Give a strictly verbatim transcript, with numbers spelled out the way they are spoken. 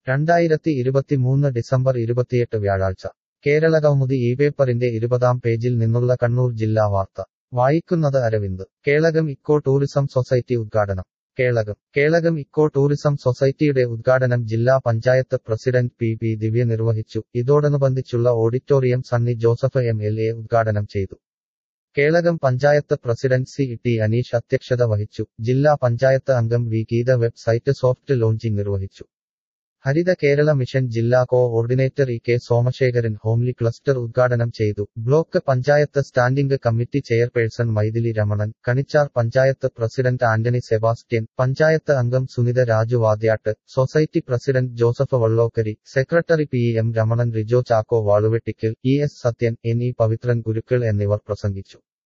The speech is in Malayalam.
രണ്ടായിരത്തി ഇരുപത്തിമൂന്ന് ഡിസംബർ ഇരുപത്തിയെട്ട് വ്യാഴാഴ്ച കേരളകൗമുദി ഈ പേപ്പറിന്റെ ഇരുപതാം പേജിൽ നിന്നുള്ള കണ്ണൂർ ജില്ലാ വാർത്ത വായിക്കുന്നത് Aravind Kelakam eco tourism society ഉദ്ഘാടനം കേളകം കേളകം ഇക്കോ ടൂറിസം സൊസൈറ്റിയുടെ ഉദ്ഘാടനം ജില്ലാ panchayat president P P Divya നിർവഹിച്ചു. ഇതോടനുബന്ധിച്ചുള്ള auditorium Sunny Joseph M L A ഉദ്ഘാടനം ചെയ്തു. Kelakam panchayat president C T Aneesh അധ്യക്ഷത വഹിച്ചു. ജില്ലാ പഞ്ചായത്ത് അംഗം V Geetha website soft launching നിർവഹിച്ചു. ഹരിത കേരള മിഷൻ ജില്ലാ coordinator E K Somasekharan homely cluster ഉദ്ഘാടനം ചെയ്തു. Block panchayat standing committee chairperson Mythili Ramanan, Kanichar panchayat president Antony Sebastian, panchayat അംഗം Sunitha Raju Vadyatt, society president Joseph Vallokkari, secretary P M Ramanan, Rijo Chacko Valuvettikkal, E S Sathyan, N E Pavithran Gurukkal എന്നിവർ പ്രസംഗിച്ചു.